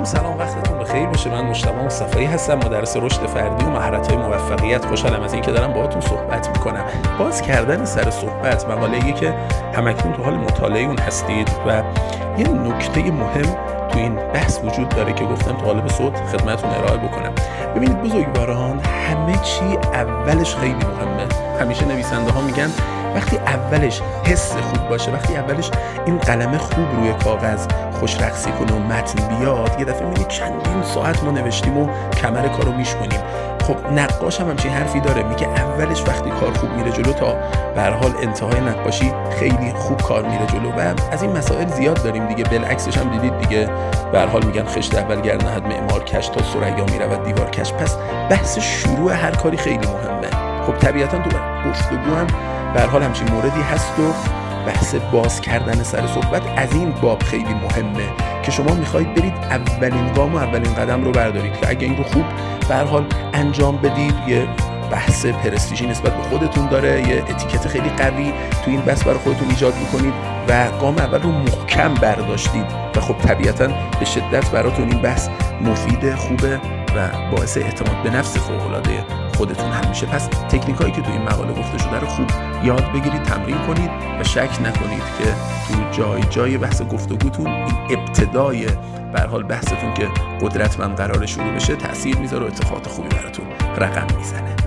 سلام وقتتون بخیر باشه. من مجتبی مصطفی هستم، مدرس رشد فردی و مهارت‌های موفقیت. خوشحالم از اینکه دارم باهاتون صحبت می‌کنم. باز کردن سر صحبت مقاله‌ای که همکنون تو حال مطالعه اون هستید و یه نکته مهم تو این بحث وجود داره که گفتم تو قالب صوت خدمتتون ارائه بکنم. ببینید بزرگواران، همه چی اولش خیلی مهمه. همیشه نویسنده ها میگن وقتی اولش حس خوب باشه، وقتی اولش این قلم خوب روی کاغذ خوش رقصی کنه و متن بیاد، یه دفعه میبینی چندین ساعت ما نوشتیم و کمر کارو میشکنیم. خب نقاش هم همچین حرفی داره، میگه اولش وقتی کار خوب میره جلو تا به هر حال انتهای نقاشی خیلی خوب کار میره جلو. و از این مسائل زیاد داریم دیگه. بالعکسش هم دیدید دیگه، به هر حال میگن خشت اول گر نهد معمار کش تا ثریا میرود دیوار کش. پس بحث شروع هر کاری خیلی مهمه. خب طبیعتا تو گفتگو هم به هر حال همچین موردی هست و بحث باز کردن سر صحبت از این باب خیلی مهمه که شما میخواید برید اولین گام و اولین قدم رو بردارید که اگه این رو خوب به هر حال انجام بدید، یه بحث پرستیژی نسبت به خودتون داره، یه اتیکت خیلی قوی تو این بحث برای خودتون ایجاد میکنید و گام اول رو محکم برداشتید و خب طبیعتا به شدت براتون این بحث مفید، خوبه و باعث اعتماد به نفس فوق‌العاده خودتون هم میشه. پس تکنیکایی که تو این مقاله گفته شده رو خوب یاد بگیرید، تمرین کنید و شک نکنید که تو جای بحث گفتگوتون این ابتدای به هر حال بحثتون که قدرتمند قرار شروع بشه تأثیر میذاره و اتفاقات خوبی براتون رقم میزنه.